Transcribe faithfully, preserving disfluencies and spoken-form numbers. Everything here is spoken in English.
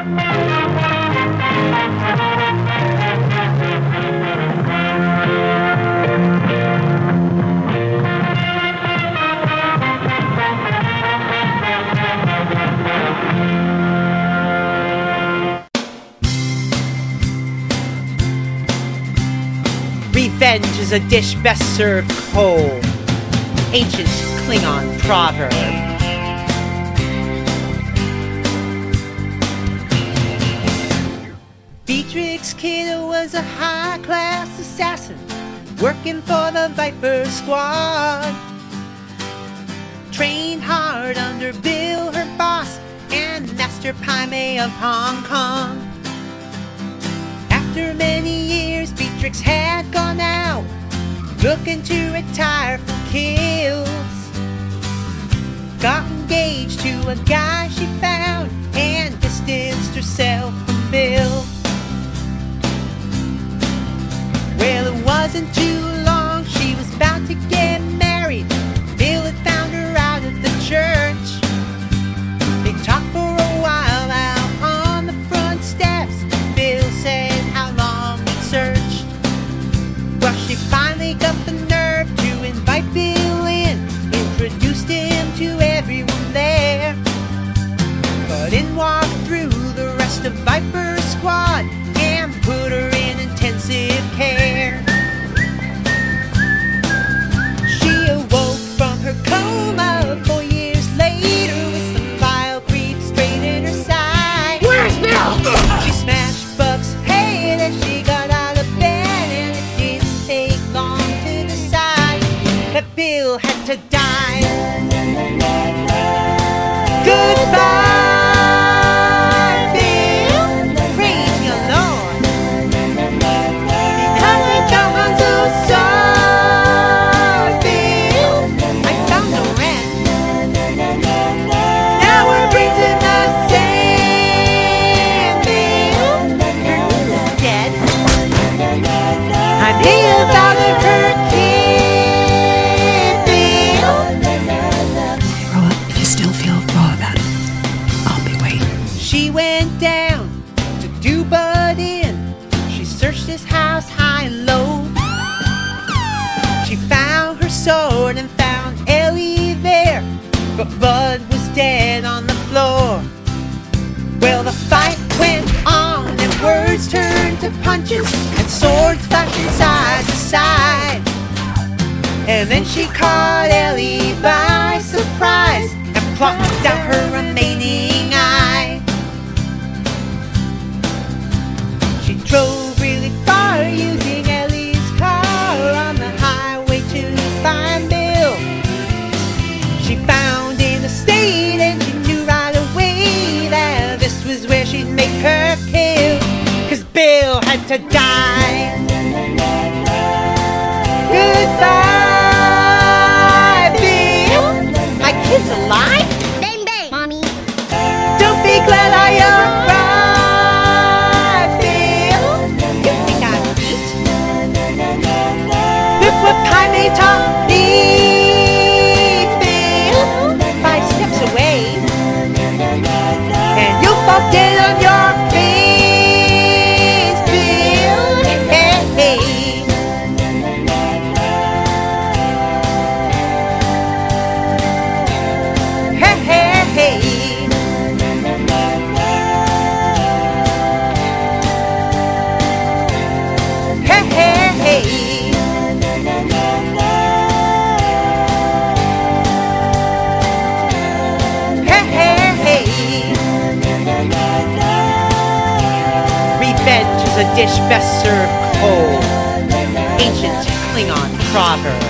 Revenge is a dish best served cold. Ancient Klingon proverb. Beatrix Kiddo was a high-class assassin working for the Viper Squad. Trained hard under Bill, her boss, and Master Paimei of Hong Kong. After many years, Beatrix had gone out, looking to retire from kills. Got engaged to a guy she found and distanced herself from Bill. Well, it wasn't too long, she was about to get married. Bill had found her out at the church. They talked for a while out on the front steps. Bill said how long he'd searched. Well, she finally got the nerve to invite Bill in, introduced him to everyone there. But in walked through the rest of Viper Squad and put her in intensive care. She awoke from her coma four years later with some vile creep straight in her side. Where's Bill? She smashed Buck's head as she got out of bed, and it didn't take long to decide that Bill had to die. Goodbye. She went down to do Bud in. She searched his house high and low. She found her sword and found Ellie there, but Bud was dead on the floor. Well, the fight went on and words turned to punches and swords flashing side to side. And then she caught Ellie by surprise and plucked out her remaining eye. She drove really far using Ellie's car on the highway to find Bill. She found in a state and she knew right away that this was where she'd make her kill, 'cause Bill had to die. Goodbye, Bill. My kid's alive? Bang, bang, Mommy. Don't be glad I am right. What Paimei taught me, Bill, five steps away, and you'll fall dead on your face, Bill. Hey, hey. Hey, hey, hey. Hey, hey, hey. Revenge is a dish best served cold. Ancient Klingon proverb.